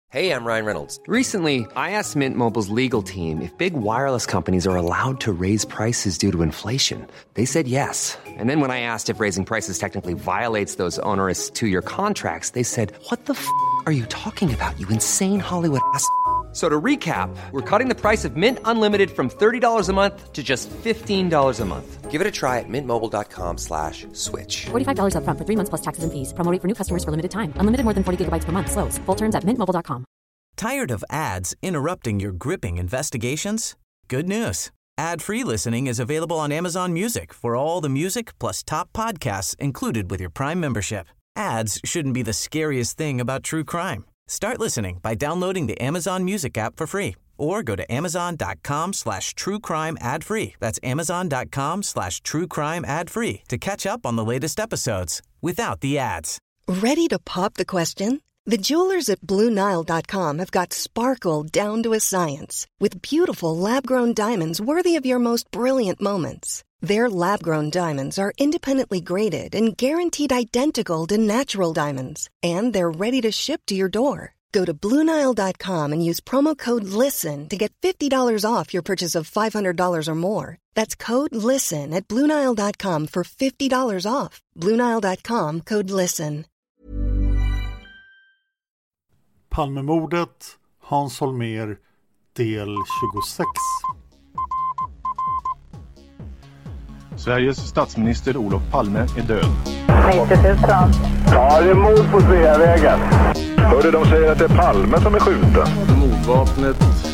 Hey, I'm Ryan Reynolds. Recently, I asked Mint Mobile's legal team if big wireless companies are allowed to raise prices due to inflation. They said yes. And then when I asked if raising prices technically violates those onerous two-year contracts, they said, "What the are you talking about, you insane Hollywood ass?" So to recap, we're cutting the price of Mint Unlimited from $30 a month to just $15 a month. Give it a try at mintmobile.com/switch. $45 up front for 3 months plus taxes and fees. Promo rate for new customers for limited time. Unlimited more than 40 gigabytes per month. Slows full terms at mintmobile.com. Tired of ads interrupting your gripping investigations? Good news. Ad-free listening is available on Amazon Music for all the music plus top podcasts included with your Prime membership. Ads shouldn't be the scariest thing about true crime. Start listening by downloading the Amazon Music app for free or go to amazon.com/truecrime ad-free. That's amazon.com/truecrime ad-free to catch up on the latest episodes without the ads. Ready to pop the question? The jewelers at BlueNile.com have got sparkle down to a science with beautiful lab-grown diamonds worthy of your most brilliant moments. Their lab-grown diamonds are independently graded and guaranteed identical to natural diamonds, and they're ready to ship to your door. Go to BlueNile.com and use promo code LISTEN to get $50 off your purchase of $500 or more. That's code LISTEN at BlueNile.com for $50 off. BlueNile.com, code LISTEN. Palmemordet, Hans Holmér, del 26. Sveriges statsminister Olof Palme är död. 90 000. Ja, det är mord på Sveavägen. Hörde de säger att det är Palme som är skjuten. Mordvapnet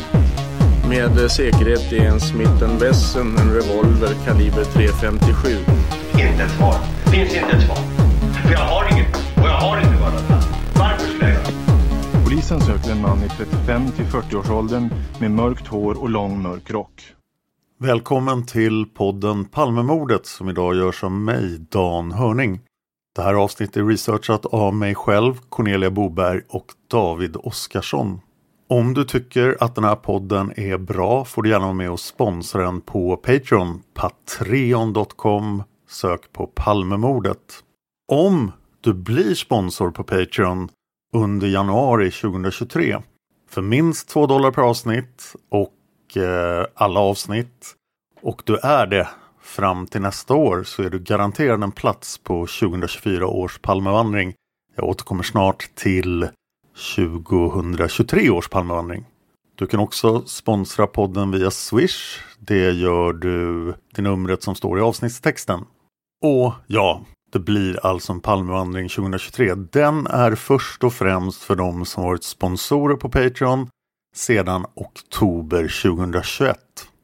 med säkerhet är en Smith & Wesson, en revolver kaliber .357. Inte ett svar. Finns inte ett svar. För jag har inget. Och jag har inte varit där. Varför skulle jag göra? Polisen söker en man i 35-40-årsåldern med mörkt hår och lång mörk rock. Välkommen till podden Palmemordet som idag görs av mig, Dan Hörning. Det här avsnittet är researchat av mig själv, Cornelia Boberg och David Oskarsson. Om du tycker att den här podden är bra får du gärna vara med och sponsra den på Patreon, patreon.com, sök på Palmemordet. Om du blir sponsor på Patreon under januari 2023 för minst $2 per avsnitt och alla avsnitt, och du är det fram till nästa år, så är du garanterad en plats på 2024 års Palmevandring. Jag återkommer snart till 2023 års Palmevandring. Du kan också sponsra podden via Swish. Det gör du till numret som står i avsnittstexten. Och ja, det blir alltså en Palmevandring 2023. Den är först och främst för de som varit sponsorer på Patreon sedan oktober 2021.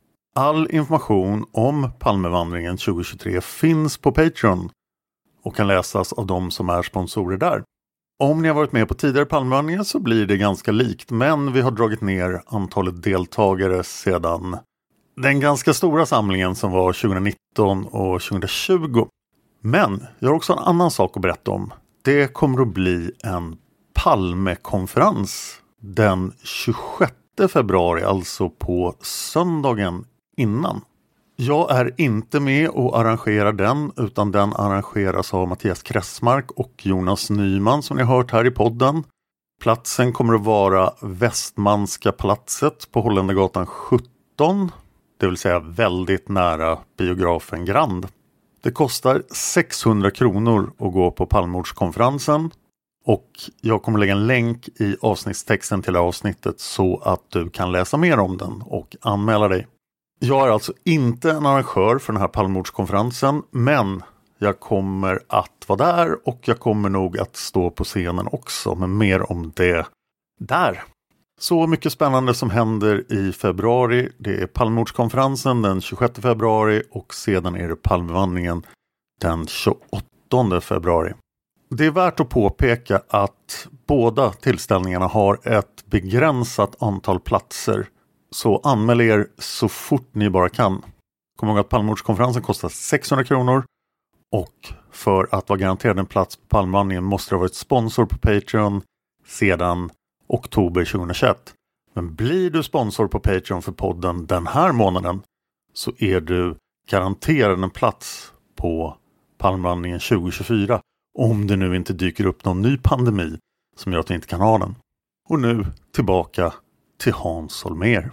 All information om Palmevandringen 2023 finns på Patreon och kan läsas av de som är sponsorer där. Om ni har varit med på tidigare Palmevandringar så blir det ganska likt, men vi har dragit ner antalet deltagare sedan den ganska stora samlingen som var 2019 och 2020. Men jag har också en annan sak att berätta om. Det kommer att bli en Palmekonferens den 26 februari, alltså på söndagen innan. Jag är inte med och arrangerar den, utan den arrangeras av Mattias Kressmark och Jonas Nyman som ni har hört här i podden. Platsen kommer att vara Västmanska palatset på Holländargatan 17, det vill säga väldigt nära biografen Grand. Det kostar 600 kronor att gå på Palmemordskonferensen. Och jag kommer lägga en länk i avsnittstexten till avsnittet så att du kan läsa mer om den och anmäla dig. Jag är alltså inte en arrangör för den här Palmemordskonferensen, men jag kommer att vara där och jag kommer nog att stå på scenen också, men mer om det där. Så mycket spännande som händer i februari. Det är Palmemordskonferensen den 26 februari och sedan är det Palmevandringen den 28 februari. Det är värt att påpeka att båda tillställningarna har ett begränsat antal platser. Så anmäl er så fort ni bara kan. Kom ihåg att Palmemordskonferensen kostar 600 kronor. Och för att vara garanterad en plats på Palmevandringen måste du ha varit sponsor på Patreon sedan oktober 2021. Men blir du sponsor på Patreon för podden den här månaden så är du garanterad en plats på Palmevandringen 2024. Om det nu inte dyker upp någon ny pandemi som gör att vi inte kan ha den. Och nu tillbaka till Hans Holmér.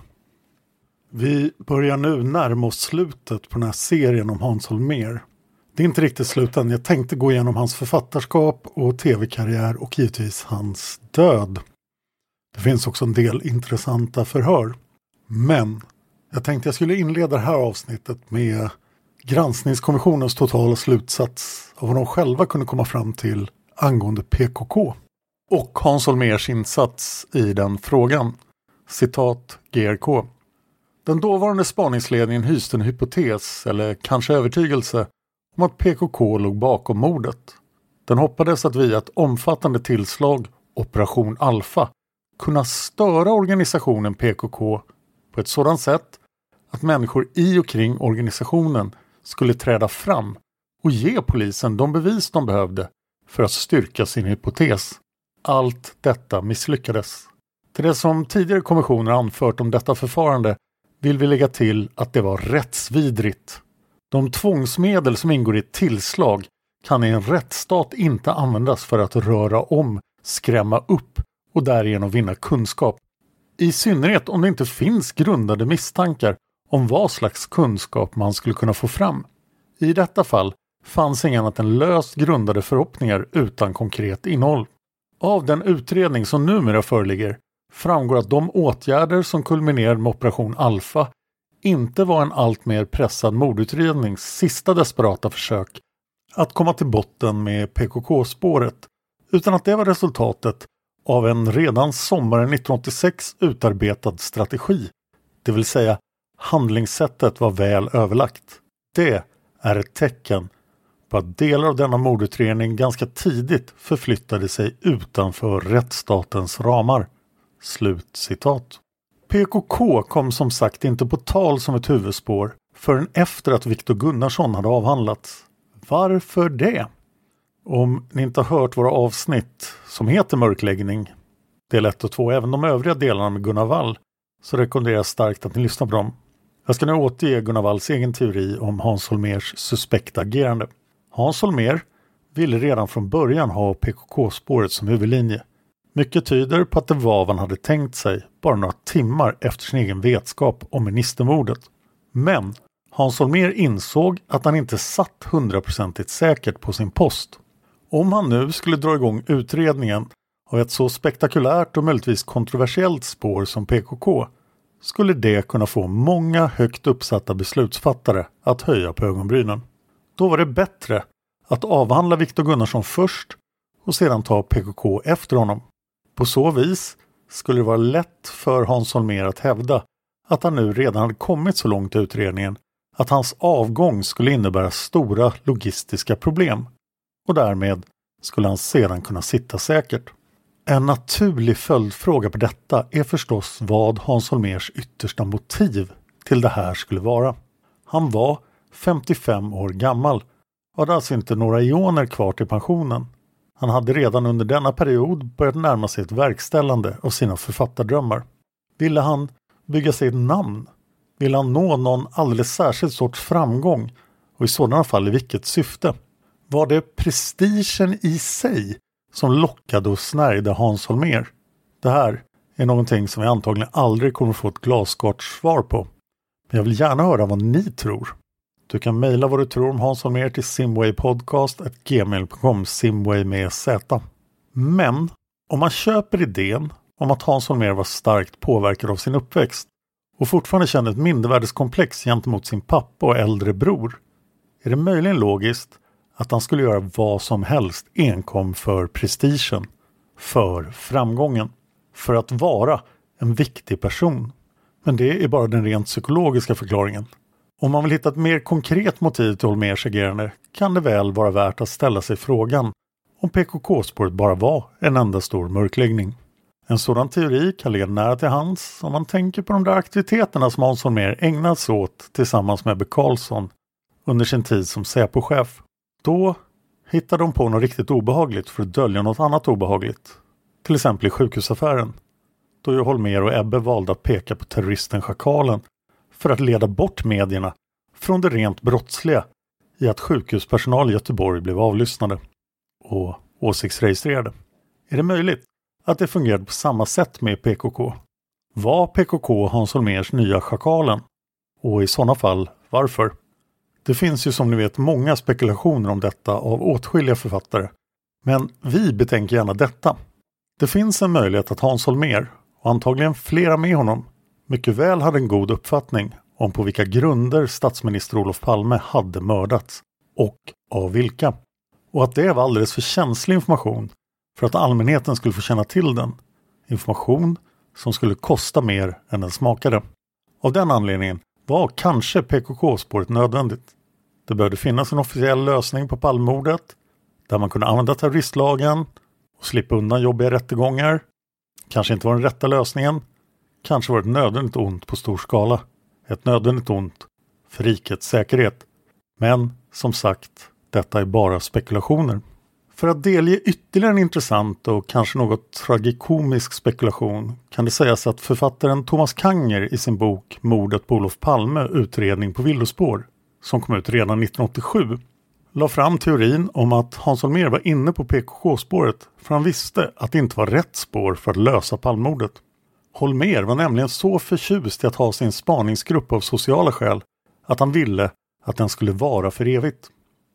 Vi börjar nu närma oss slutet på den här serien om Hans Holmér. Det är inte riktigt slutet. Jag tänkte gå igenom hans författarskap och tv-karriär och givetvis hans död. Det finns också en del intressanta förhör. Men jag tänkte jag skulle inleda det här avsnittet med granskningskommissionens totala slutsats av vad de själva kunde komma fram till angående PKK. Och Hans Holmérs insats i den frågan. Citat GRK. Den dåvarande spaningsledningen hyste en hypotes, eller kanske övertygelse, om att PKK låg bakom mordet. Den hoppades att via ett omfattande tillslag, Operation Alfa, kunna störa organisationen PKK på ett sådant sätt att människor i och kring organisationen skulle träda fram och ge polisen de bevis de behövde för att styrka sin hypotes. Allt detta misslyckades. Till det som tidigare kommissioner anfört om detta förfarande vill vi lägga till att det var rättsvidrigt. De tvångsmedel som ingår i ett tillslag kan i en rättsstat inte användas för att röra om, skrämma upp och därigenom vinna kunskap. I synnerhet om det inte finns grundade misstankar om vad slags kunskap man skulle kunna få fram. I detta fall fanns inget annat än löst grundade förhoppningar utan konkret innehåll. Av den utredning som numera föreligger framgår att de åtgärder som kulminerade med Operation Alfa inte var en allt mer pressad mordutrednings sista desperata försök att komma till botten med PKK-spåret, utan att det var resultatet av en redan sommaren 1986 utarbetad strategi, det vill säga handlingssättet var väl överlagt. Det är ett tecken på att delar av denna mordutredning ganska tidigt förflyttade sig utanför rättsstatens ramar. Slutcitat. PKK kom som sagt inte på tal som ett huvudspår förrän efter att Viktor Gunnarsson hade avhandlats. Varför det? Om ni inte har hört våra avsnitt som heter Mörkläggning, del 1 och 2, även de övriga delarna med Gunnar Wall, så rekommenderar jag starkt att ni lyssnar på dem. Jag ska nu återge Gunnar Walls egen teori om Hans Holmérs suspekta agerande. Hans Holmér ville redan från början ha PKK-spåret som huvudlinje. Mycket tyder på att det var vad han hade tänkt sig bara några timmar efter sin egen vetskap om ministermordet. Men Hans Holmér insåg att han inte satt 100% säkert på sin post. Om han nu skulle dra igång utredningen av ett så spektakulärt och möjligtvis kontroversiellt spår som PKK, skulle det kunna få många högt uppsatta beslutsfattare att höja på ögonbrynen. Då var det bättre att avhandla Viktor Gunnarsson först och sedan ta PKK efter honom. På så vis skulle det vara lätt för Hans Holmér att hävda att han nu redan hade kommit så långt i utredningen att hans avgång skulle innebära stora logistiska problem, och därmed skulle han sedan kunna sitta säkert. En naturlig följdfråga på detta är förstås vad Hans Holmérs yttersta motiv till det här skulle vara. Han var 55 år gammal och hade alltså inte några ioner kvar till pensionen. Han hade redan under denna period börjat närma sig ett verkställande av sina författardrömmar. Ville han bygga sig ett namn? Ville han nå någon alldeles särskild sorts framgång? Och i sådana fall i vilket syfte? Var det prestigen i sig som lockade och snärjde Hans Holmér? Det här är någonting som vi antagligen aldrig kommer få ett glasklart svar på. Men jag vill gärna höra vad ni tror. Du kan mejla vad du tror om Hans Holmér till simwaypodcast@gmail.com, Simway med Z. Men om man köper idén om att Hans Holmér var starkt påverkad av sin uppväxt och fortfarande kände ett mindervärdeskomplex gentemot sin pappa och äldre bror, är det möjligen logiskt att han skulle göra vad som helst enkom för prestigen, för framgången, för att vara en viktig person. Men det är bara den rent psykologiska förklaringen. Om man vill hitta ett mer konkret motiv till Holmérs agerande kan det väl vara värt att ställa sig frågan om PKK-spåret bara var en enda stor mörkläggning. En sådan teori kan ligga nära till hands om man tänker på de där aktiviteterna som Hans Holmér ägnat sig åt tillsammans med Ebbe Carlsson under sin tid som Säpo-chef. Då hittade de på något riktigt obehagligt för att dölja något annat obehagligt. Till exempel i sjukhusaffären. Då ju Holmér och Ebbe valde att peka på terroristen Schakalen för att leda bort medierna från det rent brottsliga i att sjukhuspersonal i Göteborg blev avlyssnade och åsiktsregistrerade. Är det möjligt att det fungerade på samma sätt med PKK. Var PKK Hans Holmérs nya schakalen? Och i sådana fall, varför? Det finns ju som ni vet många spekulationer om detta av åtskilliga författare. Men vi betänker gärna detta. Det finns en möjlighet att Hans Holmér, och antagligen flera med honom, mycket väl hade en god uppfattning om på vilka grunder statsminister Olof Palme hade mördats och av vilka. Och att det var alldeles för känslig information för att allmänheten skulle få känna till den. Information som skulle kosta mer än den smakade. Av den anledningen var kanske PKK-spåret nödvändigt. Det behövde finnas en officiell lösning på Palmemordet där man kunde använda terroristlagen och slippa undan jobbiga rättegångar. Kanske inte var den rätta lösningen. Kanske var det ett nödvändigt ont på stor skala. Ett nödvändigt ont för rikets säkerhet. Men som sagt, detta är bara spekulationer. För att delge ytterligare en intressant och kanske något tragikomisk spekulation kan det sägas att författaren Thomas Kanger i sin bok Mordet på Olof Palme, utredning på villospår, som kom ut redan 1987, la fram teorin om att Hans Holmér var inne på PKK-spåret för han visste att det inte var rätt spår för att lösa Palmemordet. Holmér var nämligen så förtjust i att ha sin spaningsgrupp av sociala skäl att han ville att den skulle vara för evigt.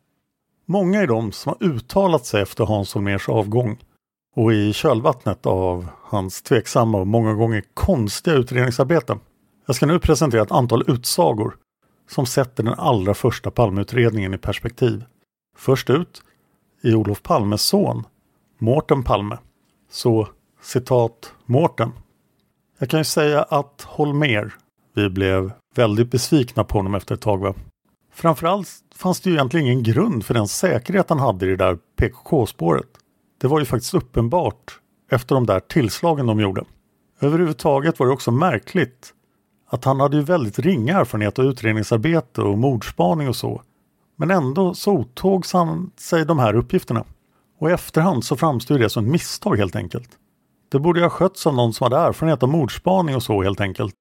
Många är de som har uttalat sig efter Hans Holmérs avgång och i kölvattnet av hans tveksamma och många gånger konstiga utredningsarbete. Jag ska nu presentera ett antal utsagor som sätter den allra första Palmeutredningen i perspektiv. Först ut i Olof Palmes son, Mårten Palme. Så, citat, Mårten. Jag kan ju säga att Holmér, vi blev väldigt besvikna på honom efter ett tag, va? Framförallt fanns det ju egentligen ingen grund för den säkerhet han hade i det där PKK-spåret. Det var ju faktiskt uppenbart efter de där tillslagen de gjorde. Överhuvudtaget var det också märkligt att han hade ju väldigt ringa erfarenhet av utredningsarbete och mordspaning och så. Men ändå så otågs han sig de här uppgifterna. Och i efterhand så framstår det som ett misstag helt enkelt. Det borde ju ha skötts av någon som hade erfarenhet av mordspaning och så helt enkelt.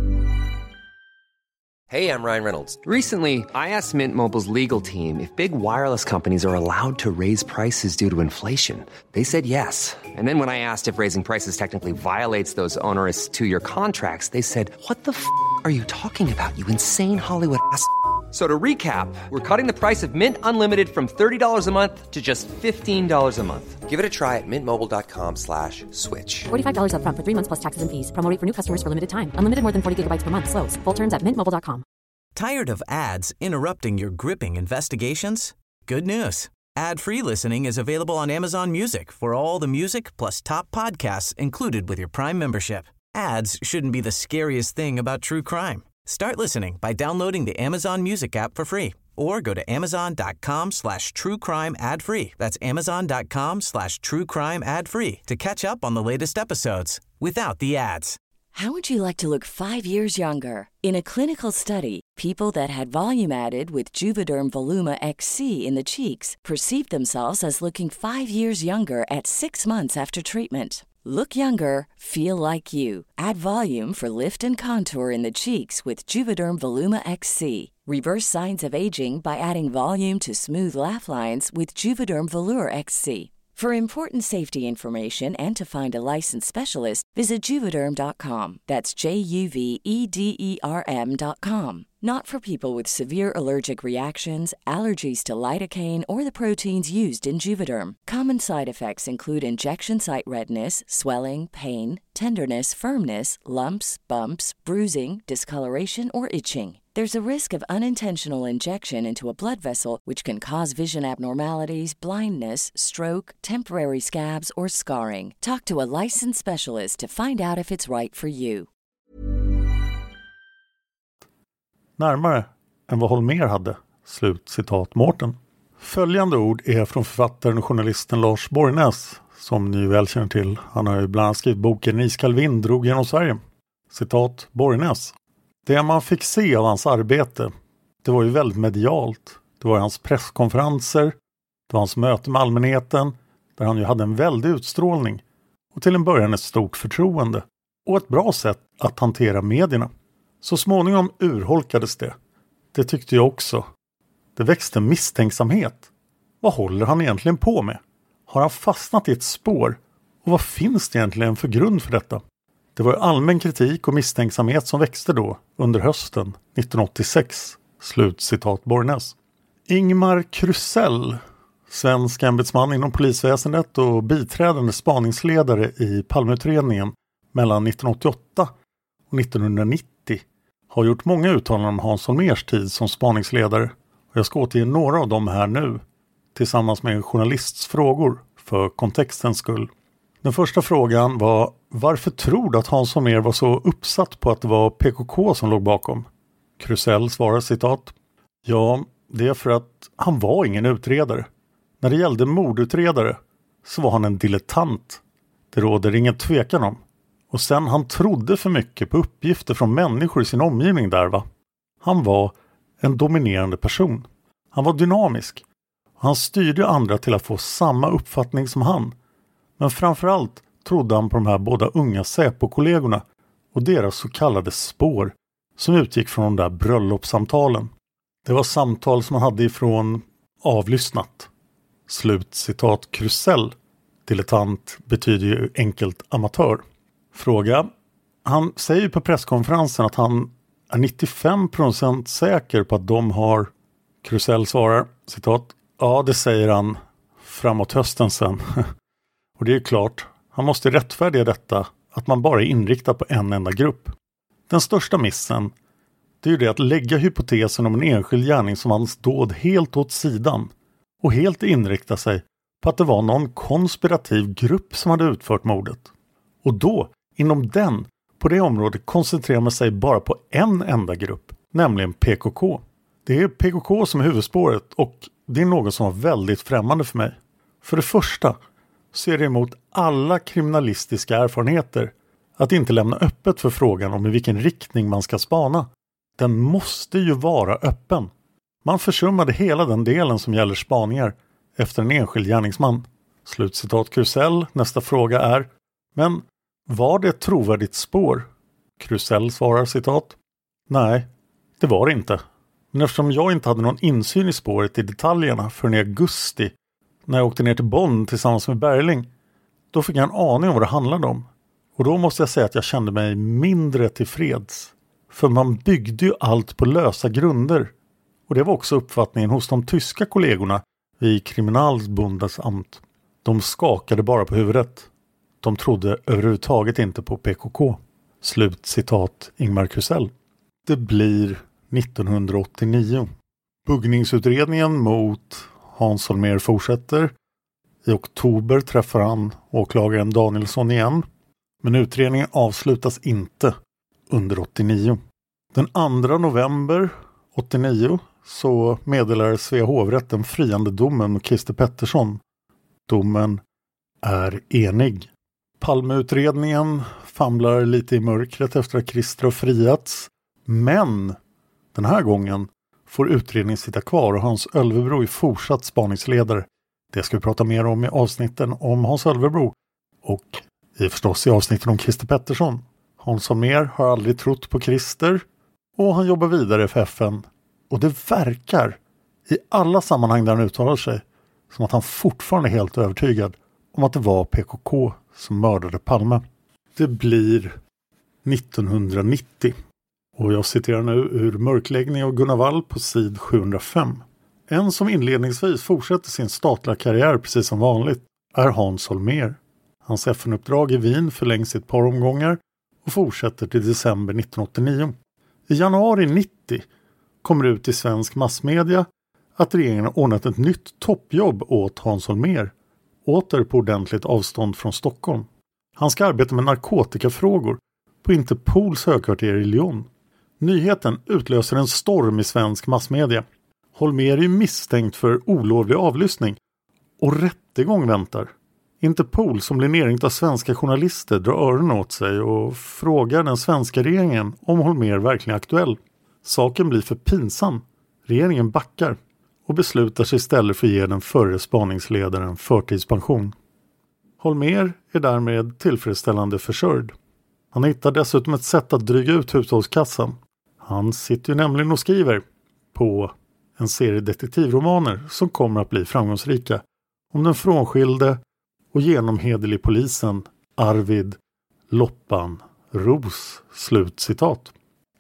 Hey, I'm Ryan Reynolds. Recently, I asked Mint Mobile's legal team if big wireless companies are allowed to raise prices due to inflation. They said yes. And then when I asked if raising prices technically violates those onerous two-year contracts, they said, "What the f*** are you talking about, you insane Hollywood ass?" So to recap, we're cutting the price of Mint Unlimited from $30 a month to just $15 a month. Give it a try at mintmobile.com/switch. $45 up front for 3 months plus taxes and fees. Promo rate for new customers for limited time. Unlimited more than 40 gigabytes per month slows. Full terms at mintmobile.com. Tired of ads interrupting your gripping investigations? Good news. Ad-free listening is available on Amazon Music for all the music plus top podcasts included with your Prime membership. Ads shouldn't be the scariest thing about true crime. Start listening by downloading the Amazon Music app for free or go to amazon.com/truecrime ad-free. That's amazon.com/truecrime ad-free to catch up on the latest episodes without the ads. How would you like to look 5 years younger? In a clinical study, people that had volume added with Juvederm Voluma XC in the cheeks perceived themselves as looking 5 years younger at 6 months after treatment. Look younger, feel like you. Add volume for lift and contour in the cheeks with Juvederm Voluma XC. Reverse signs of aging by adding volume to smooth laugh lines with Juvederm Volure XC. For important safety information and to find a licensed specialist, visit Juvederm.com. That's JUVEDERM.com. Not for people with severe allergic reactions, allergies to lidocaine, or the proteins used in Juvederm. Common side effects include injection site redness, swelling, pain, tenderness, firmness, lumps, bumps, bruising, discoloration, or itching. There's a risk of unintentional injection into a blood vessel, which can cause vision abnormalities, blindness, stroke, temporary scabs, or scarring. Talk to a licensed specialist to find out if it's right for you. Närmare än vad Holmér hade. Slut citat Mårten. Följande ord är från författaren och journalisten Lars Borgnäs, som ni väl känner till. Han har ju bland annat skrivit boken Iskall vind drog genom Sverige. Citat Borgnäs. Det man fick se av hans arbete, det var ju väldigt medialt. Det var hans presskonferenser, det var hans möte med allmänheten, där han ju hade en väldig utstrålning och till en början ett stort förtroende och ett bra sätt att hantera medierna. Så småningom urholkades det. Det tyckte jag också. Det växte misstänksamhet. Vad håller han egentligen på med? Har han fastnat i ett spår? Och vad finns det egentligen för grund för detta? Det var ju allmän kritik och misstänksamhet som växte då under hösten 1986. Slutcitat Borgnäs. Ingmar Krusell, svensk ämbetsman inom polisväsendet och biträdande spaningsledare i Palmeutredningen mellan 1988 och 1990, har gjort många uttalanden om Hans Holmérs tid som spaningsledare. Och jag ska återge några av dem här nu, tillsammans med en journalists frågor för kontextens skull. Den första frågan var: varför tror du att Hans Holmér var så uppsatt på att det var PKK som låg bakom? Krusell svarar citat: ja, det är för att han var ingen utredare. När det gällde mordutredare så var han en dilettant. Det råder ingen tvekan om. Och sen han trodde för mycket på uppgifter från människor i sin omgivning där, va. Han var en dominerande person. Han var dynamisk. Han styrde andra till att få samma uppfattning som han. Men framförallt trodde han på de här båda unga Säpo-kollegorna och deras så kallade spår som utgick från de där bröllopssamtalen. Det var samtal som han hade ifrån avlyssnat. Slutcitat Krusell. Dilettant betyder ju enkelt amatör. Fråga. Han säger på presskonferensen att han är 95% säker på att de har... Krusell svarar, citat: ja, det säger han framåt hösten sen. Och det är klart, han måste rättfärdiga detta att man bara är inriktad på en enda grupp. Den största missen, det är ju det att lägga hypotesen om en enskild gärningsmans dåd helt åt sidan och helt inrikta sig på att det var någon konspirativ grupp som hade utfört mordet. Och då, inom den, på det området koncentrerar man sig bara på en enda grupp, nämligen PKK. Det är PKK som är huvudspåret och det är något som var väldigt främmande för mig. För det första så är det emot alla kriminalistiska erfarenheter att inte lämna öppet för frågan om i vilken riktning man ska spana. Den måste ju vara öppen. Man försummade hela den delen som gäller spaningar efter en enskild gärningsman. Slutcitat Krusell. Nästa fråga är: men var det ett trovärdigt spår? Krusell svarar citat: nej, det var det inte. Men eftersom jag inte hade någon insyn i spåret i detaljerna förrän i augusti när jag åkte ner till Bonn tillsammans med Berling, då fick jag en aning om vad det handlade om. Och då måste jag säga att jag kände mig mindre tillfreds. För man byggde ju allt på lösa grunder. Och det var också uppfattningen hos de tyska kollegorna vid Kriminalbundesamt. De skakade bara på huvudet. De trodde överhuvudtaget inte på PKK. Slutcitat Ingmar Krusell. Det blir 1989. Buggningsutredningen mot Hans Holmér fortsätter. I oktober träffar han åklagaren Danielsson igen. Men utredningen avslutas inte under 89. Den 2 november 89 så meddelar Svea hovrätt den friande domen mot Christer Pettersson. Domen är enig. Palmeutredningen famlar lite i mörkret efter att Christer har friats. Men den här gången får utredningen sitta kvar och Hans Ölvebro är fortsatt spaningsledare. Det ska vi prata mer om i avsnitten om Hans Ölvebro och förstås i avsnitten om Christer Pettersson. Hans Holmér har aldrig trott på Christer och han jobbar vidare för FN. Och det verkar i alla sammanhang där han uttalar sig som att han fortfarande är helt övertygad om att det var PKK som mördade Palme. Det blir 1990. Och jag citerar nu ur Mörkläggning av Gunnar Wall på sid 705. En som inledningsvis fortsätter sin statliga karriär precis som vanligt är Hans Holmér. Hans FN-uppdrag i Wien förlängs i ett par omgångar och fortsätter till december 1989. I januari 90 kommer det ut i svensk massmedia att regeringen har ordnat ett nytt toppjobb åt Hans Holmér, åter på ordentligt avstånd från Stockholm. Han ska arbeta med narkotikafrågor på Interpols högkvarter i Lyon. Nyheten utlöser en storm i svensk massmedia. Holmér är misstänkt för olovlig avlyssning och rättegång väntar. Interpol som blir nerringt av svenska journalister drar öronen åt sig och frågar den svenska regeringen om Holmér verkligen är aktuell. Saken blir för pinsam. Regeringen backar och beslutar sig istället för att ge den förre spaningsledaren förtidspension. Holmér är därmed tillfredsställande försörjd. Han hittar dessutom ett sätt att dryga ut hushållskassan. Han sitter ju nämligen och skriver på en serie detektivromaner som kommer att bli framgångsrika om den frånskilde och genomhederlig polisen Arvid Loppan Ros. Slutcitat.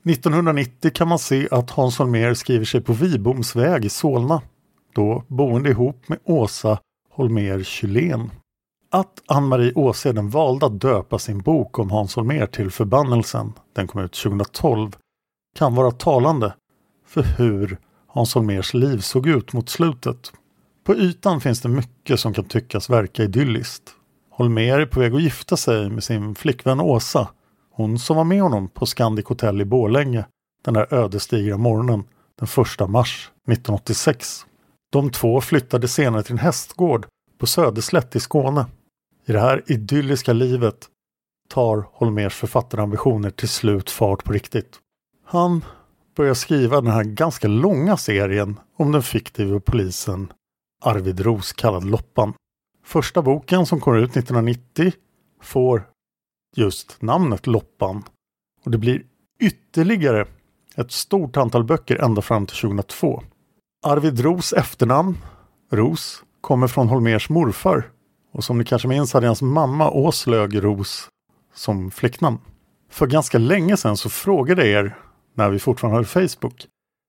1990 kan man se att Hans Holmér skriver sig på Vibomsväg i Solna, då boende ihop med Åsa Holmér Kylén. Att Ann-Marie Åseden valde att döpa sin bok om Hans Holmér till Förbannelsen, den kom ut 2012, kan vara talande för hur Hans Holmérs liv såg ut mot slutet. På ytan finns det mycket som kan tyckas verka idylliskt. Holmér är på väg att gifta sig med sin flickvän Åsa, hon som var med honom på Scandic Hotel i Borlänge den där ödesdigra morgonen den 1 mars 1986. De två flyttade senare till en hästgård på Söderslätt i Skåne. I det här idylliska livet tar Holmérs författarambitioner till slut fart på riktigt. Han börjar skriva den här ganska långa serien om den fiktiva polisen Arvid Ros kallad Loppan. Första boken som kommer ut 1990 får just namnet Loppan. Och det blir ytterligare ett stort antal böcker ända fram till 2002. Arvid Ros efternamn, Ros, kommer från Holmérs morfar. Och som ni kanske minns hade hans mamma Åslög Ros som flicknamn. För ganska länge sedan så frågade er, när vi fortfarande hade Facebook,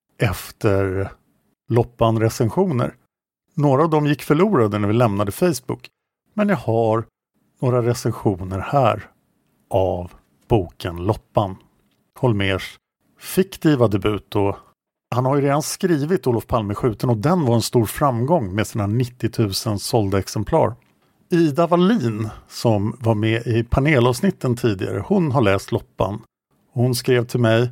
efter Loppan-recensioner. Några av dem gick förlorade när vi lämnade Facebook. Men jag har några recensioner här av boken Loppan. Holmérs fiktiva debut, och han har ju redan skrivit Olof Palme skjuten och den var en stor framgång med sina 90 000 sålda exemplar. Ida Wallin som var med i panelavsnitten tidigare, hon har läst Loppan. Hon skrev till mig,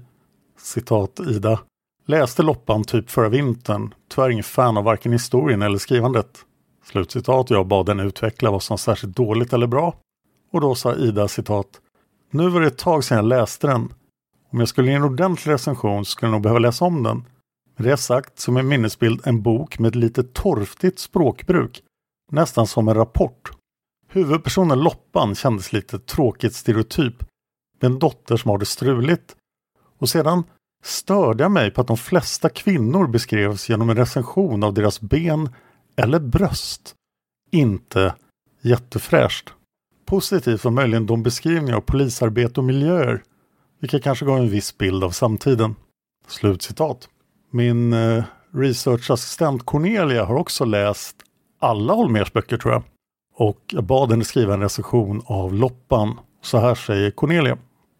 citat Ida, läste Loppan typ förra vintern, tyvärr ingen fan av varken historien eller skrivandet. Slutcitat, jag bad den utveckla vad som var särskilt dåligt eller bra. Och då sa Ida, citat, nu var det ett tag sedan jag läste den. Om jag skulle ge en ordentlig recension skulle jag nog behöva läsa om den. Med det sagt som en minnesbild en bok med ett lite torftigt språkbruk. Nästan som en rapport. Huvudpersonen Loppan kändes lite tråkigt stereotyp. Med en dotter som har det struligt. Och sedan störde jag mig på att de flesta kvinnor beskrevs genom en recension av deras ben eller bröst. Inte jättefräscht. Positivt var möjligen de beskrivningar av polisarbete och miljöer, vilka kanske gav en viss bild av samtiden. Slutcitat. Min researchassistent Cornelia har också läst alla Holmérs böcker tror jag. Och jag bad henne skriva en recension av Loppan. Så här säger Cornelia.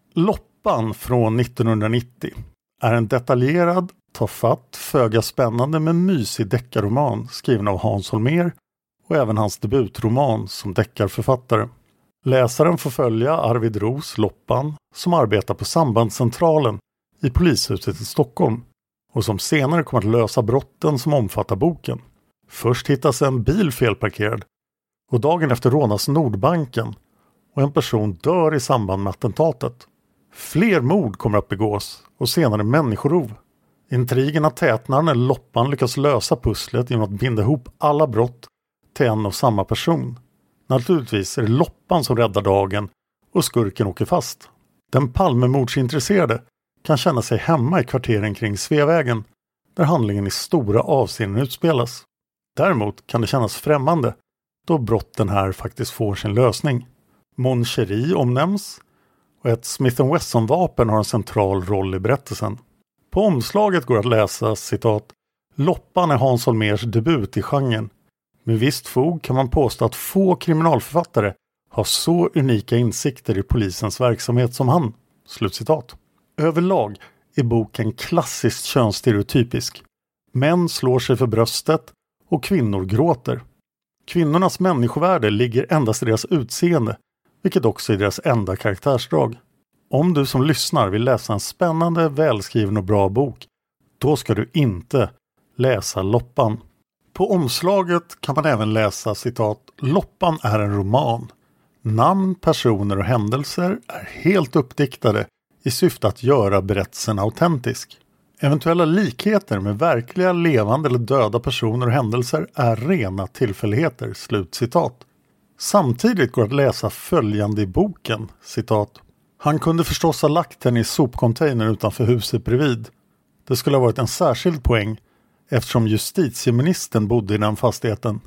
Loppan från 1990 är en detaljerad, tafatt, föga spännande men mysig deckarroman skriven av Hans Holmér och även hans debutroman som deckarförfattare. Läsaren får följa Arvid Ros Loppan som arbetar på sambandscentralen i polishuset i Stockholm och som senare kommer att lösa brotten som omfattar boken. Först hittas en bil felparkerad och dagen efter rånas Nordbanken och en person dör i samband med attentatet. Fler mord kommer att begås och senare människorov. Intrigerna tätnar när Loppan lyckas lösa pusslet genom att binda ihop alla brott till en och samma person. Naturligtvis är det Loppan som räddar dagen och skurken åker fast. Den Palmemordsintresserade kan känna sig hemma i kvarteren kring Sveavägen där handlingen i stora avseenden utspelas. Däremot kan det kännas främmande då brotten här faktiskt får sin lösning. Mon Cherie omnämns och ett Smith & Wesson-vapen har en central roll i berättelsen. På omslaget går att läsa, citat, Loppan är Hans Holmérs debut i genren. Med visst fog kan man påstå att få kriminalförfattare har så unika insikter i polisens verksamhet som han. Slutcitat. Överlag är boken klassiskt könsstereotypisk. Män slår sig för bröstet och kvinnor gråter. Kvinnornas människovärde ligger endast i deras utseende, vilket också är deras enda karaktärsdrag. Om du som lyssnar vill läsa en spännande, välskriven och bra bok, då ska du inte läsa Loppan. På omslaget kan man även läsa, citat, Loppan är en roman. Namn, personer och händelser är helt uppdiktade i syfte att göra berättelsen autentisk. Eventuella likheter med verkliga, levande eller döda personer och händelser är rena tillfälligheter, slutcitat. Samtidigt går att läsa följande i boken, citat. Han kunde förstås ha lagt den i sopcontainer utanför huset bredvid. Det skulle ha varit en särskild poäng eftersom justitieministern bodde i den fastigheten.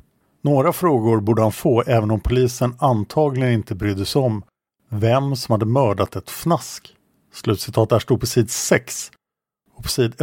Några frågor borde han få även om polisen antagligen inte brydde sig om vem som hade mördat ett fnask. Slutcitat där stod på sid 6. Och på sid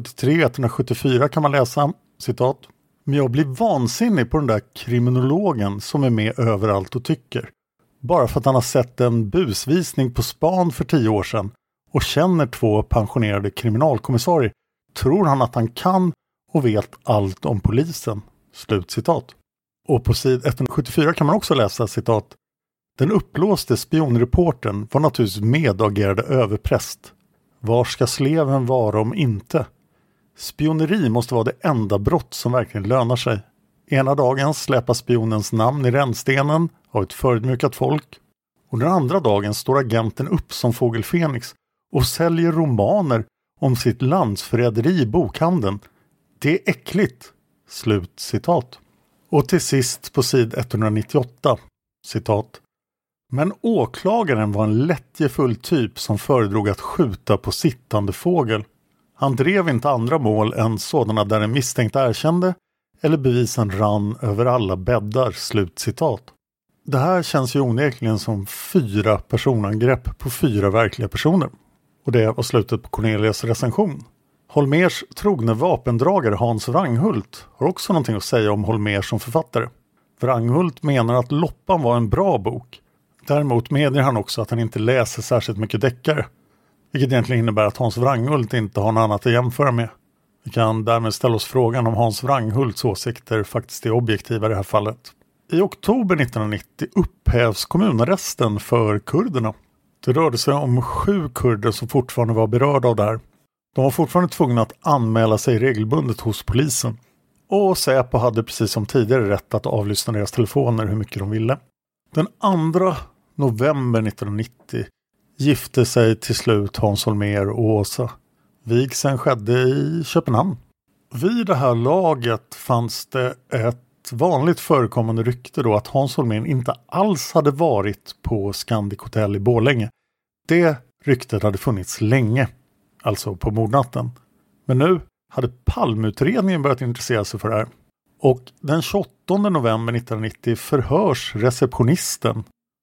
173-174 kan man läsa, citat: Men jag blir vansinnig på den där kriminologen som är med överallt och tycker. Bara för att han har sett en busvisning på span för 10 år sedan och känner 2 pensionerade kriminalkommissarier tror han att han kan och vet allt om polisen. Slutcitat. Och på sid 174 kan man också läsa, citat: Den upplåste spionreporten var naturligtvis medagerade överpräst. Var ska sleven vara om inte? Spioneri måste vara det enda brott som verkligen lönar sig. Ena dagen släpar spionens namn i rännstenen av ett förödmjukat folk. Och den andra dagen står agenten upp som Fågel Fenix och säljer romaner om sitt landsförräderi i bokhandeln. Det är äckligt. Slutcitat. Och till sist på sid 198, citat: Men åklagaren var en lättjefull typ som föredrog att skjuta på sittande fågel. Han drev inte andra mål än sådana där en misstänkt erkände eller bevisen rann över alla bäddar. Slutcitat. Det här känns ju onekligen som 4 personangrepp på 4 verkliga personer. Och det var slutet på Cornelias recension. Holmérs trogne vapendragare Hans Wranghult har också någonting att säga om Holmér som författare. Wranghult menar att Loppan var en bra bok. Däremot medger han också att han inte läser särskilt mycket deckare. Vilket egentligen innebär att Hans Wranghult inte har något annat att jämföra med. Vi kan därmed ställa oss frågan om Hans Wranghults åsikter faktiskt är objektiva i det här fallet. I oktober 1990 upphävs kommunarresten för kurderna. Det rörde sig om 7 kurder som fortfarande var berörda av det här. De var fortfarande tvungna att anmäla sig regelbundet hos polisen. Och Säpo hade precis som tidigare rätt att avlyssna deras telefoner hur mycket de ville. Den 2 november 1990 gifte sig till slut Hans Holmér och Åsa. Vigseln skedde i Köpenhamn. Vid det här laget fanns det ett vanligt förekommande rykte då att Hans Holmér inte alls hade varit på Scandic Hotel i Borlänge. Det ryktet hade funnits länge, alltså på mordnatten. Men nu hade Palmeutredningen börjat intressera sig för det här. Och den 28 november 1990 förhörs receptionisten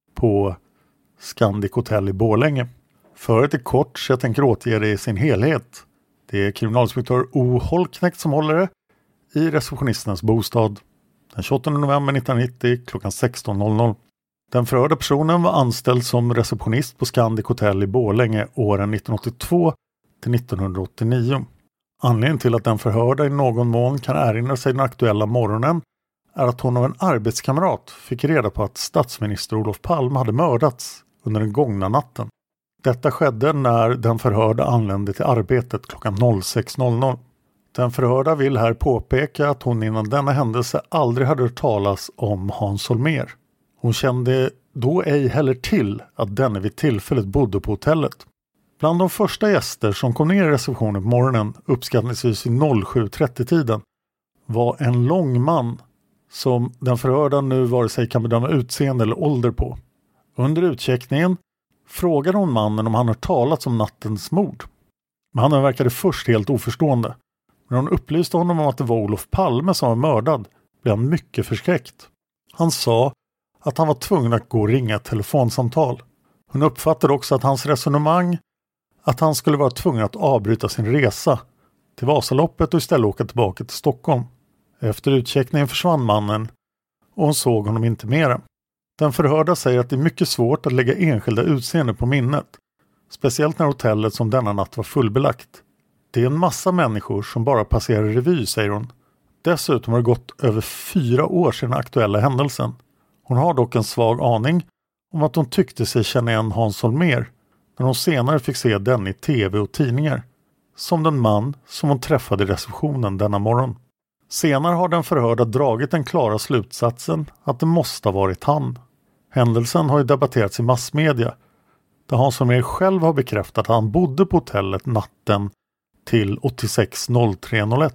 på Scandic Hotel i Borlänge. Föret är kort så jag tänker återge det i sin helhet. Det är kriminalinspektör O. Holknekt som håller det i receptionistens bostad. Den 28 november 1990 klockan 16.00. Den förhörda personen var anställd som receptionist på Scandic Hotel i Borlänge åren 1982 till 1989. Anledningen till att den förhörda i någon mån kan erinra sig den aktuella morgonen är att hon av en arbetskamrat fick reda på att statsminister Olof Palme hade mördats under den gångna natten. Detta skedde när den förhörda anlände till arbetet klockan 06.00. Den förhörda vill här påpeka att hon innan denna händelse aldrig hade hört talas om Hans Holmér. Hon kände då ej heller till att denne vid tillfället bodde på hotellet. Bland de första gäster som kom ner i receptionen på morgonen uppskattningsvis i 07.30-tiden var en lång man som den förhörda nu vare sig kan bedöma utseende eller ålder på. Under utcheckningen frågade hon mannen om han hört talat om nattens mord. Mannen verkade först helt oförstående. När hon upplyste honom om att det var Olof Palme som var mördad blev han mycket förskräckt. Han sa att han var tvungen att gå och ringa ett telefonsamtal. Hon uppfattade också att hans resonemang att han skulle vara tvungen att avbryta sin resa till Vasaloppet och istället åka tillbaka till Stockholm. Efter utcheckningen försvann mannen och hon såg honom inte mera. Den förhörda säger att det är mycket svårt att lägga enskilda utseende på minnet. Speciellt när hotellet som denna natt var fullbelagt. Det är en massa människor som bara passerar revy, säger hon. Dessutom har det gått över 4 år sedan den aktuella händelsen. Hon har dock en svag aning om att hon tyckte sig känna igen Hans Holmér när hon senare fick se den i tv och tidningar. Som den man som hon träffade i receptionen denna morgon. Senare har den förhörda dragit den klara slutsatsen att det måste ha varit han. Händelsen har ju debatterats i massmedia där Hans Holmér själv har bekräftat att han bodde på hotellet natten till 86.03.01.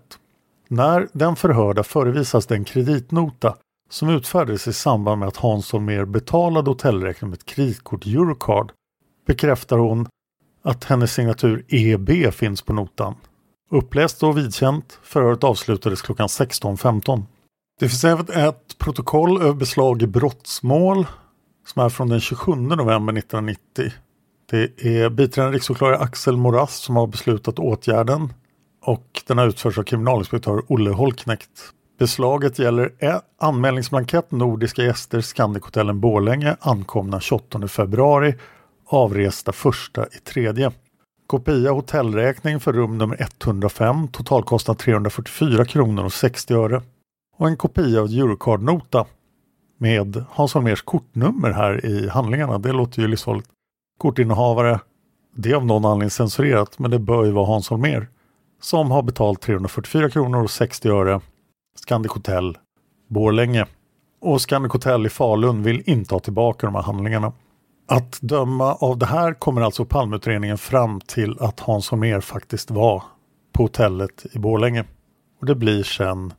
När den förhörda förevisas den kreditnota som utfärdades i samband med att Hans Holmér betalade hotellräkningen med ett kreditkort Eurocard bekräftar hon att hennes signatur EB finns på notan. Uppläst och vidkänt, förhöret avslutades klockan 16.15. Det finns även ett protokoll över beslag i brottsmål som är från den 27 november 1990. Det är biträdande riksåklagare Axel Morass som har beslutat åtgärden och den har utförts av kriminalinspektör Olle Holknekt. Beslaget gäller anmälningsblankett Nordiska gäster Scandic-hotellen Borlänge ankomna 28 februari, avresta 1/3. Kopia hotellräkning för rum nummer 105, totalkostnad 344 kronor och 60 öre. Och en kopia av Eurocard-nota med Hans Holmérs kortnummer här i handlingarna. Det låter ju livsfarligt. Kortinnehavare, det är av någon anledning censurerat, men det bör ju vara Hans Holmér som har betalt 344 kronor och 60 öre. Scandic Hotel Borlänge. Och Scandic Hotel i Falun vill inte ha tillbaka de här handlingarna. Att döma av det här kommer alltså Palmeutredningen fram till att Hans Holmér faktiskt var på hotellet i Borlänge. Och det blir sedan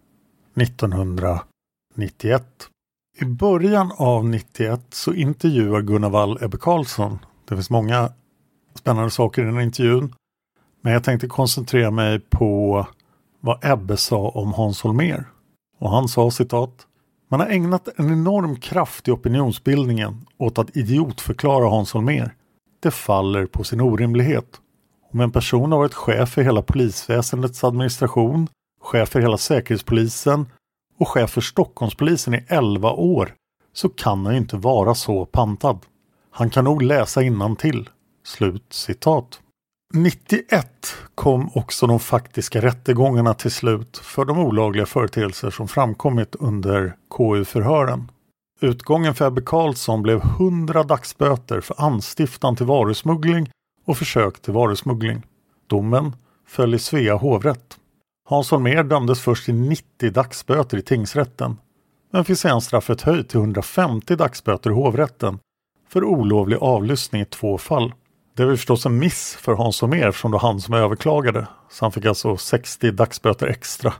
1991. I början av 91 så intervjuar Gunnar Wall Ebbe Carlsson. Det finns många spännande saker i den intervjun. Men jag tänkte koncentrera mig på vad Ebbe sa om Hans Holmér. Och han sa citat: "Man har ägnat en enorm kraft i opinionsbildningen åt att idiotförklara Hans Holmér. Det faller på sin orimlighet. Om en person har varit chef för hela polisväsendets administration, chef för hela säkerhetspolisen och chef för Stockholmspolisen i 11 år så kan han ju inte vara så pantad. Han kan nog läsa innantill." Slut citat. 91 kom också de faktiska rättegångarna till slut för de olagliga företeelser som framkommit under KU-förhören. Utgången för Ebbe Carlsson blev 100 dagsböter för anstiftan till varusmuggling och försök till varusmuggling. Domen föll i Svea hovrätt. Hans Holmér dömdes först till 90 dagsböter i tingsrätten, men fick sedan straffet höjt till 150 dagsböter i hovrätten för olovlig avlyssning i 2 fall. Det var förstås en miss för Hans Holmér eftersom det var han som överklagade, så han fick alltså 60 dagsböter extra.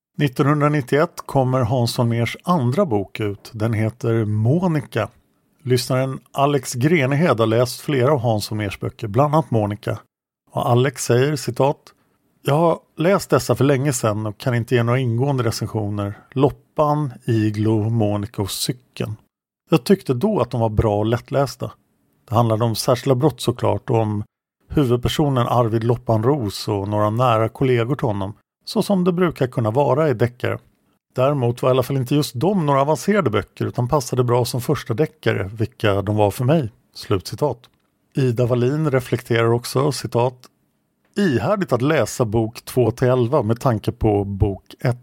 1991 kommer Hans Holmérs andra bok ut. Den heter Monica. Lyssnaren Alex Grenehed har läst flera av Hans Holmérs böcker, bland annat Monica. Och Alex säger citat: "Jag har läst dessa för länge sedan och kan inte ge några ingående recensioner. Loppan, Iglo, Monica och Cykeln. Jag tyckte då att de var bra och lättlästa. Det handlade om särskilda brott såklart och om huvudpersonen Arvid Loppan Ros och några nära kollegor till honom, så som det brukar kunna vara i deckare. Däremot var i alla fall inte just de några avancerade böcker utan passade bra som första deckare, vilka de var för mig." Slutcitat. Ida Wallin reflekterar också, citat: "Ihärdigt att läsa bok 2-11 med tanke på bok 1.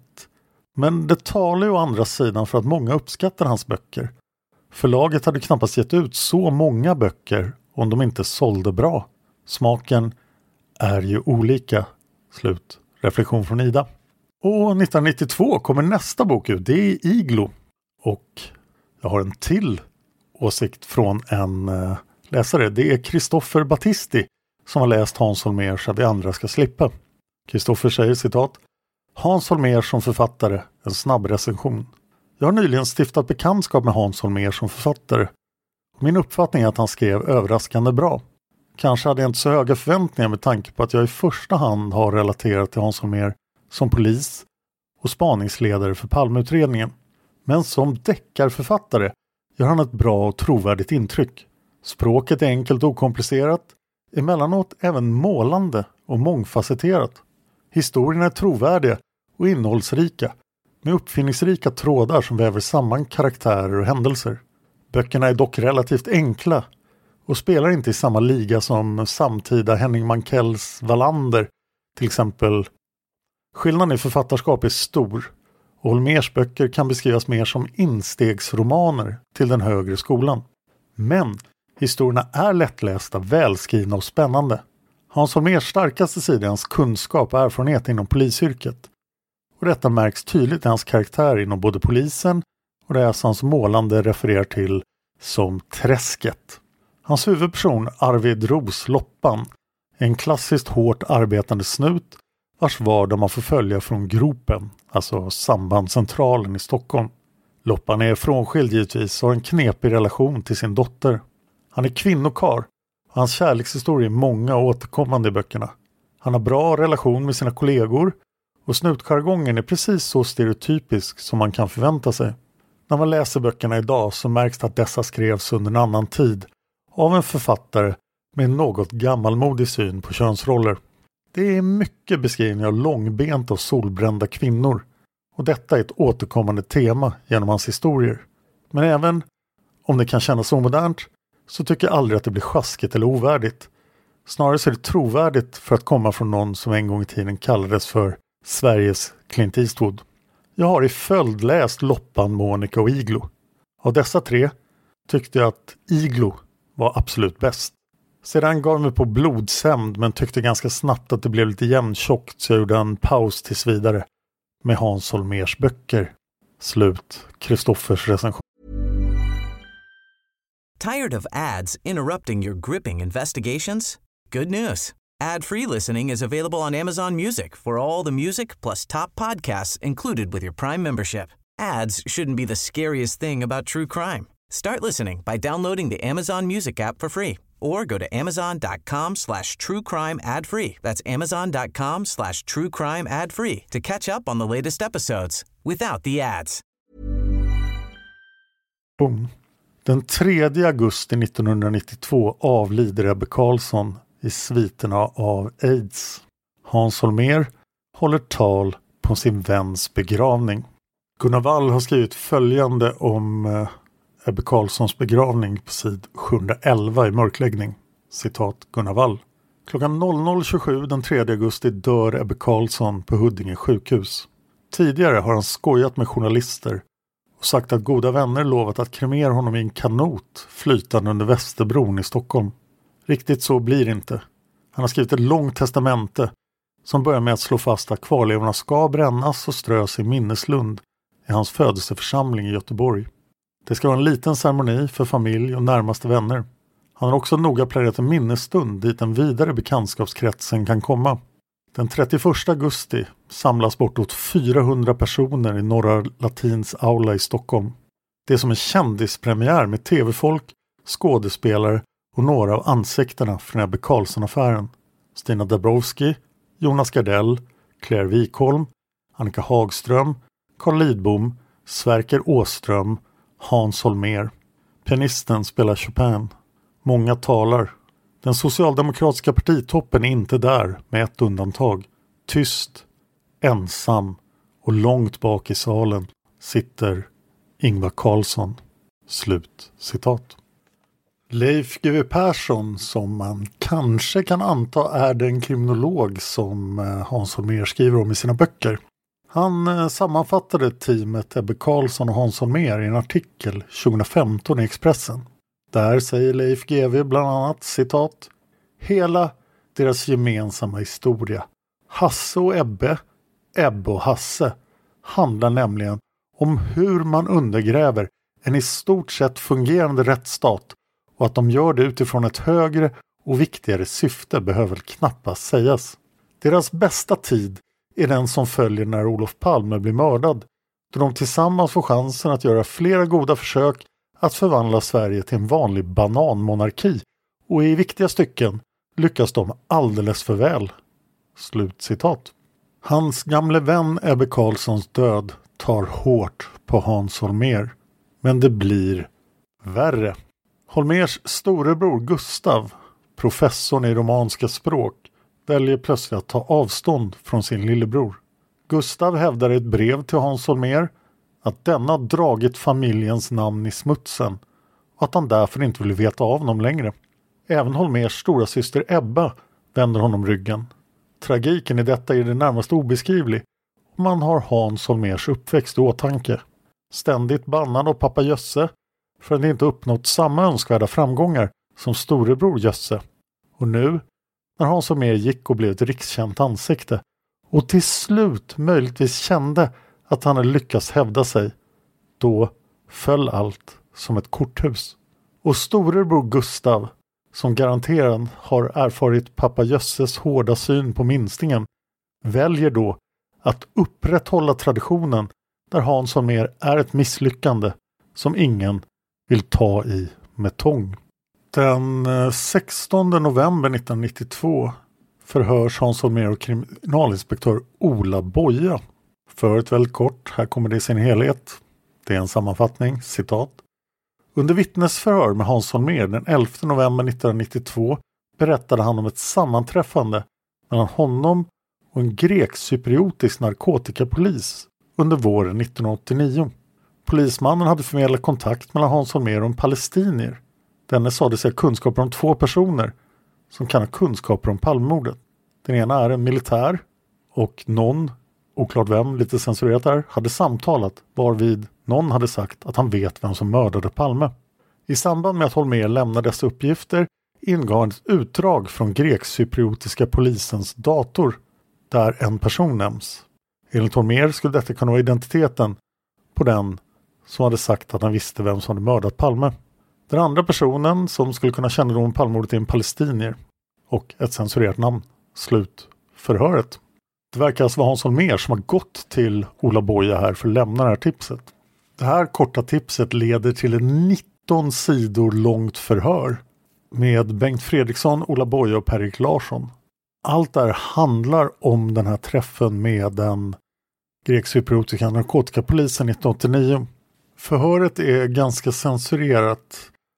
Men det talar ju å andra sidan för att många uppskattar hans böcker. Förlaget hade knappast gett ut så många böcker om de inte sålde bra. Smaken är ju olika." Slut. Reflektion från Ida. Och 1992 kommer nästa bok ut. Det är Iglo. Och jag har en till åsikt från en läsare. Det är Kristoffer Battisti som har läst Hans Holmér så att de andra ska slippa. Kristoffer säger citat: "Hans Holmér som författare, en snabb recension. Jag har nyligen stiftat bekantskap med Hans Holmér som författare. Min uppfattning är att han skrev överraskande bra. Kanske hade jag inte så höga förväntningar med tanke på att jag i första hand har relaterat till Hans Holmér som polis och spaningsledare för Palmeutredningen. Men som deckarförfattare gör han ett bra och trovärdigt intryck. Språket är enkelt och okomplicerat, emellanåt även målande och mångfacetterat. Historierna är trovärdiga och innehållsrika, med uppfinningsrika trådar som väver samman karaktärer och händelser. Böckerna är dock relativt enkla och spelar inte i samma liga som samtida Henning Mankells Wallander till exempel. Skillnaden i författarskap är stor och Holmérs böcker kan beskrivas mer som instegsromaner till den högre skolan. Men historierna är lättlästa, välskrivna och spännande. Hans Holmérs starkaste sida är hans kunskap och erfarenhet inom polisyrket. Och detta märks tydligt i hans karaktär inom både polisen och det är hans målande refererar till som träsket. Hans huvudperson Arvid Ros Loppan är en klassiskt hårt arbetande snut vars vardag man får följa från Gropen, alltså sambandscentralen i Stockholm. Loppan är frånskild givetvis och har en knepig relation till sin dotter. Han är kvinnokar och hans kärlekshistoria är många och återkommande i böckerna. Han har bra relation med sina kollegor Och snutjargongen är precis så stereotypisk som man kan förvänta sig. När man läser böckerna idag så märks det att dessa skrevs under en annan tid av en författare med en något gammalmodig syn på könsroller. Det är mycket beskrivning av långbenta och solbrända kvinnor, och detta är ett återkommande tema genom hans historier. Men även om det kan kännas omodernt så tycker jag aldrig att det blir sjaskigt eller ovärdigt. Snarare så är det trovärdigt för att komma från någon som en gång i tiden kallades för Sveriges Clint Eastwood. Jag har i följd läst Loppan, Monica och Iglo. Av dessa tre tyckte jag att Iglo var absolut bäst. Sedan gav jag mig på Blodshämnd men tyckte ganska snabbt att det blev lite jämntjockt, så jag gjorde en paus tills vidare med Hans Holmérs böcker. Slut Kristoffers recension. Tired of ads interrupting your gripping investigations? Good news. Ad-free listening is available on Amazon Music for all the music plus top podcasts included with your Prime membership. Ads shouldn't be the scariest thing about true crime. Start listening by downloading the Amazon Music app for free or go to amazon.com/truecrime ad-free. That's amazon.com/truecrime ad-free to catch up on the latest episodes without the ads. Boom. Den 3 augusti 1992 avlider Ebbe Carlsson i sviterna av AIDS. Hans Holmér håller tal på sin väns begravning. Gunnar Wall har skrivit följande om Ebbe Carlssons begravning på sid 711 i Mörkläggning. Citat Gunnar Wall. Klockan 00.27 den 3 augusti dör Ebbe Carlsson på Huddinge sjukhus. Tidigare har han skojat med journalister och sagt att goda vänner lovat att kremera honom i en kanot flytande under Västerbron i Stockholm. Riktigt så blir det inte. Han har skrivit ett långt testamente som börjar med att slå fast att kvarlevorna ska brännas och strös i minneslund i hans födelseförsamling i Göteborg. Det ska vara en liten ceremoni för familj och närmaste vänner. Han har också noga planerat en minnesstund dit den vidare bekantskapskretsen kan komma. Den 31 augusti samlas bortåt 400 personer i Norra Latins aula i Stockholm. Det är som en kändispremiär med tv-folk, skådespelare och några av ansiktena från Ebbe Carlsson-affären. Stina Dabrowski, Jonas Gardell, Claire Wikholm, Annika Hagström, Carl Lidbom, Sverker Åström, Hans Holmér. Pianisten spelar Chopin. Många talar. Den socialdemokratiska partitoppen är inte där med ett undantag. Tyst, ensam och långt bak i salen sitter Ingvar Carlsson. Slut citat. Leif GW Persson, som man kanske kan anta är den kriminolog som Hans Holmér skriver om i sina böcker. Han sammanfattade teamet Ebbe Carlsson och Hans Holmér i en artikel 2015 i Expressen. Där säger Leif GW bland annat, citat, hela deras gemensamma historia, Hasse och Ebbe, Ebbe och Hasse, handlar nämligen om hur man undergräver en i stort sett fungerande rättsstat, och att de gör det utifrån ett högre och viktigare syfte behöver knappast sägas. Deras bästa tid är den som följer när Olof Palme blir mördad, då de tillsammans får chansen att göra flera goda försök att förvandla Sverige till en vanlig bananmonarki, och i viktiga stycken lyckas de alldeles för väl. Slut citat. Hans gamle vän Ebbe Carlssons död tar hårt på Hans Holmér, men det blir värre. Holmérs storebror Gustav, professorn i romanska språk, väljer plötsligt att ta avstånd från sin lillebror. Gustav hävdar i ett brev till Hans Holmér att denna dragit familjens namn i smutsen och att han därför inte vill veta av honom längre. Även Holmérs stora syster Ebba vänder honom ryggen. Tragiken i detta är det närmast obeskrivlig om man har Hans Holmérs uppväxt i åtanke. Ständigt bannad av pappa Jösse för att han inte uppnått samma önskvärda framgångar som storebror Jösse. Och nu, när Hans Holmér gick och blev ett rikskänt ansikte och till slut möjligtvis kände att han hade lyckats hävda sig, då föll allt som ett korthus. Och storebror Gustav, som garanterat har erfarit pappa Jösses hårda syn på minstingen, väljer då att upprätthålla traditionen där Hans Holmér är ett misslyckande som ingen vill ta i med tång. Den 16 november 1992 förhörs Hans Holmér och kriminalinspektör Ola Boye. Förhöret väldigt kort, här kommer det i sin helhet. Det är en sammanfattning, citat. Under vittnesförhör med Hans Holmér den 11 november 1992 berättade han om ett sammanträffande mellan honom och en grek-cypriotisk narkotikapolis under våren 1989. Polismannen hade förmedlat kontakt mellan Hans Holmér och en palestinier. Denne sade sig ha kunskaper om 2 personer som kan ha kunskaper om Palmemordet. Den ena är en militär och någon, oklart vem, lite censurerat där, hade samtalat varvid någon hade sagt att han vet vem som mördade Palme. I samband med att Holmér lämnade dessa uppgifter ingav han ett utdrag från grek-cypriotiska polisens dator där en person nämns. Enligt Holmér skulle detta kunna vara identiteten på den som hade sagt att han visste vem som hade mördat Palme. Den andra personen som skulle kunna känna om Palmemordet är en palestinier och ett censurerat namn. Slut förhöret. Det verkar alltså vara Hans Holmér som har gått till Ola Boye här för att lämna det här tipset. Det här korta tipset leder till en 19 sidor långt förhör med Bengt Fredriksson, Ola Boye och Per-Erik Larsson. Allt där handlar om den här träffen med den grek-cypriotiska narkotikapolisen 1989. Förhöret är ganska censurerat,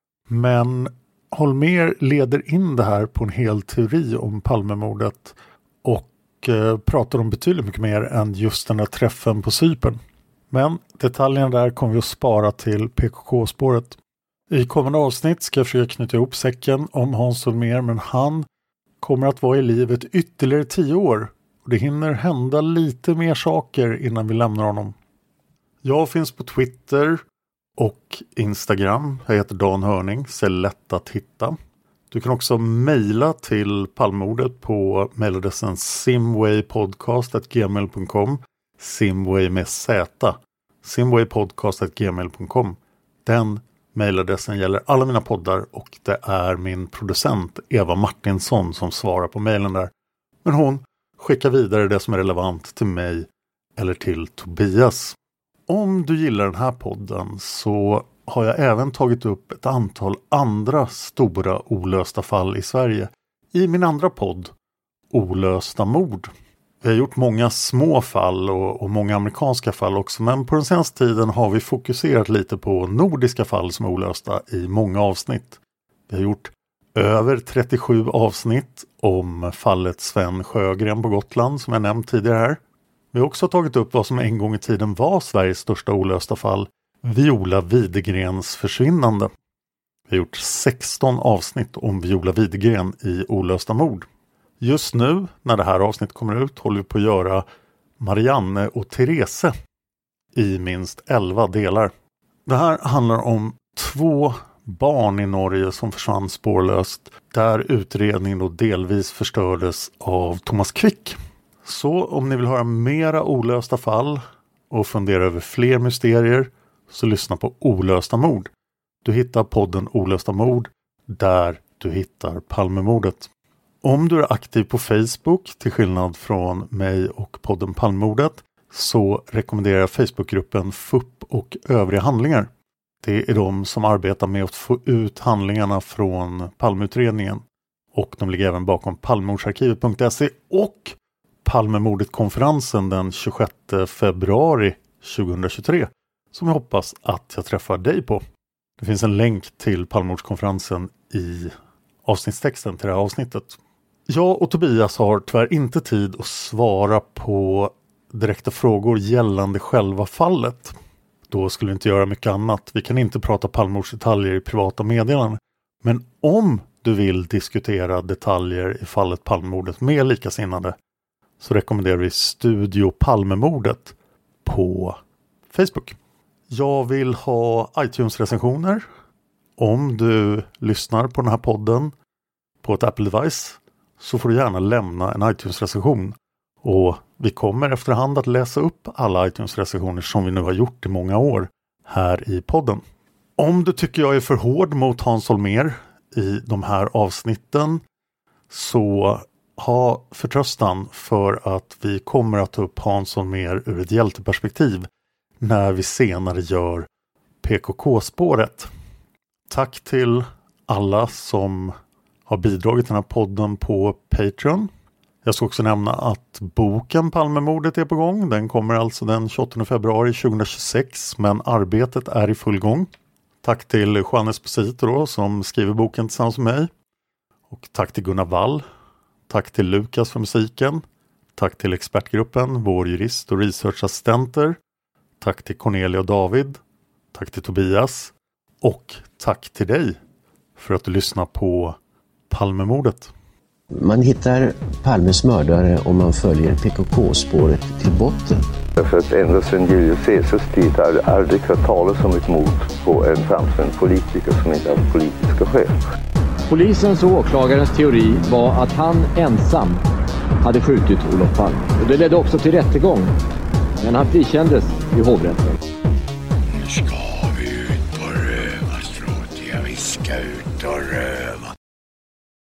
men Holmér leder in det här på en hel teori om Palmemordet och pratar om betydligt mycket mer än just den här träffen på Cypern. Men detaljerna där kommer vi att spara till PKK-spåret. I kommande avsnitt ska jag försöka knyta ihop säcken om Hans Holmér, men han kommer att vara i livet ytterligare 10 år. Och det hinner hända lite mer saker innan vi lämnar honom. Jag finns på Twitter och Instagram. Jag heter Dan Hörning, så är lätt att hitta. Du kan också mejla till Palmemordet på mejladressen simwaypodcast@gmail.com. Simway med Z. simwaypodcast@gmail.com. Den mejladressen gäller alla mina poddar och det är min producent Eva Martinsson som svarar på mejlen där. Men hon skickar vidare det som är relevant till mig eller till Tobias. Om du gillar den här podden så har jag även tagit upp ett antal andra stora olösta fall i Sverige i min andra podd, Olösta mord. Vi har gjort många små fall och många amerikanska fall också, men på den senaste tiden har vi fokuserat lite på nordiska fall som är olösta i många avsnitt. Vi har gjort över 37 avsnitt om fallet Sven Sjögren på Gotland som jag nämnt tidigare här. Vi har också tagit upp vad som en gång i tiden var Sveriges största olösta fall, Viola Widegrens försvinnande. Vi har gjort 16 avsnitt om Viola Widegren i olösta mord. Just nu, när det här avsnittet kommer ut, håller vi på att göra Marianne och Therese i minst 11 delar. Det här handlar om 2 barn i Norge som försvann spårlöst, där utredningen då delvis förstördes av Thomas Quick. Så om ni vill höra mera olösta fall och fundera över fler mysterier, så lyssna på Olösta mord. Du hittar podden Olösta mord där du hittar Palmemordet. Om du är aktiv på Facebook, till skillnad från mig och podden Palmemordet, så rekommenderar jag Facebookgruppen FUP och övriga handlingar. Det är de som arbetar med att få ut handlingarna från Palmeutredningen. Och de ligger även bakom palmemordsarkivet.se och Palmemordet-konferensen den 26 februari 2023. Som jag hoppas att jag träffar dig på. Det finns en länk till Palmemordskonferensen i avsnittstexten till det här avsnittet. Jag och Tobias har tyvärr inte tid att svara på direkta frågor gällande själva fallet. Då skulle vi inte göra mycket annat. Vi kan inte prata Palmemordsdetaljer i privata meddelanden. Men om du vill diskutera detaljer i fallet Palmemordet med likasinnade, så rekommenderar vi Studio Palmemordet på Facebook. Jag vill ha iTunes-recensioner. Om du lyssnar på den här podden på ett Apple-device, så får du gärna lämna en iTunes-recension. Och vi kommer efterhand att läsa upp alla iTunes-recensioner som vi nu har gjort i många år här i podden. Om du tycker jag är för hård mot Hans Holmér i de här avsnitten, så ha förtröstan för att vi kommer att ta upp Hans Holmér ur ett hjälteperspektiv när vi senare gör PKK-spåret. Tack till alla som har bidragit till den här podden på Patreon. Jag ska också nämna att boken Palmemordet är på gång. Den kommer alltså den 28 februari 2026, men arbetet är i full gång. Tack till Juan Esposito då, som skriver boken tillsammans med mig. Och tack till Gunnar Wall. Tack till Lukas för musiken. Tack till expertgruppen, vår jurist och researchassistenter. Tack till Cornelia och David. Tack till Tobias. Och tack till dig för att du lyssnar på Palmemordet. Man hittar Palmes mördare om man följer PKK-spåret till botten. Därför att ända sedan Julius Caesars tid har det aldrig hört talas om ett mord på en framstående politiker som inte har politiska skäl. Polisens och åklagarens teori var att han ensam hade skjutit Olof Palme. Och det ledde också till rättegång. Men han frikändes i hovrätten. Nu ska vi ut på rövarstråt. Ja, vi ska ut och röva.